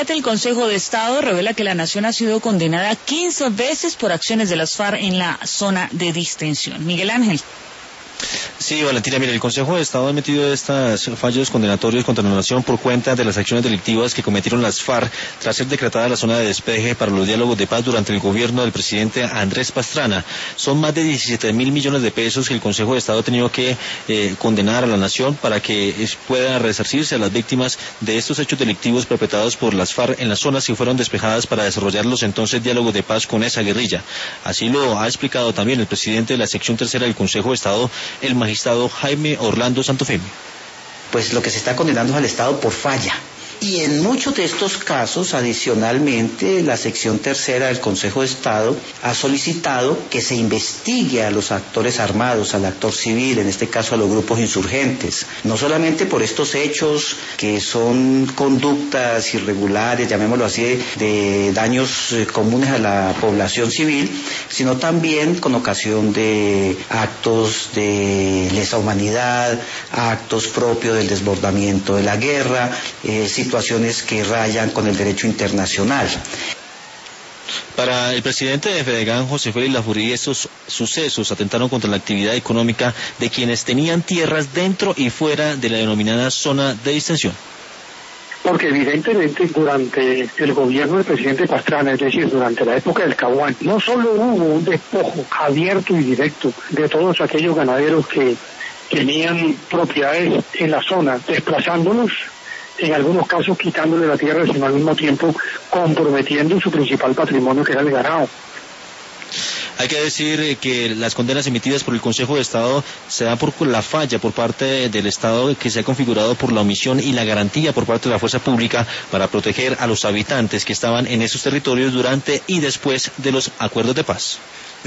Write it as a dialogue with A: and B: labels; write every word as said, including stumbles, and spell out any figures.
A: siete, el Consejo de Estado revela que la nación ha sido condenada quince veces por acciones de las FARC en la zona de distensión. Miguel Ángel.
B: Sí, Valentina, mire, el Consejo de Estado ha emitido estos fallos condenatorios contra la nación por cuenta de las acciones delictivas que cometieron las FARC tras ser decretada la zona de despeje para los diálogos de paz durante el gobierno del presidente Andrés Pastrana. Son más de diecisiete mil millones de pesos que el Consejo de Estado ha tenido que eh, condenar a la nación para que es, pueda resarcirse a las víctimas de estos hechos delictivos perpetrados por las FARC en las zonas que fueron despejadas para desarrollar los entonces diálogos de paz con esa guerrilla. Así lo ha explicado también el presidente de la sección tercera del Consejo de Estado, el magistrado Jaime Orlando Santofimio.
C: Pues lo que se está condenando es al Estado por falla. Y en muchos de estos casos, adicionalmente, la sección tercera del Consejo de Estado ha solicitado que se investigue a los actores armados, al actor civil, en este caso a los grupos insurgentes, no solamente por estos hechos que son conductas irregulares, llamémoslo así, de daños comunes a la población civil, sino también con ocasión de actos de lesa humanidad, actos propios del desbordamiento de la guerra, eh, situaciones que rayan con el derecho internacional.
B: Para el presidente de Fedegan, José Félix Lafourcade, estos sucesos atentaron contra la actividad económica de quienes tenían tierras dentro y fuera de la denominada zona de distensión.
D: Porque evidentemente durante el gobierno del presidente Pastrana, es decir, durante la época del Caguán, no solo hubo un despojo abierto y directo de todos aquellos ganaderos que tenían propiedades en la zona, desplazándolos, en algunos casos quitándole la tierra, sino al mismo tiempo comprometiendo su principal patrimonio, que era el ganado.
B: Hay que decir que las condenas emitidas por el Consejo de Estado se dan por la falla por parte del Estado que se ha configurado por la omisión y la garantía por parte de la fuerza pública para proteger a los habitantes que estaban en esos territorios durante y después de los acuerdos de paz.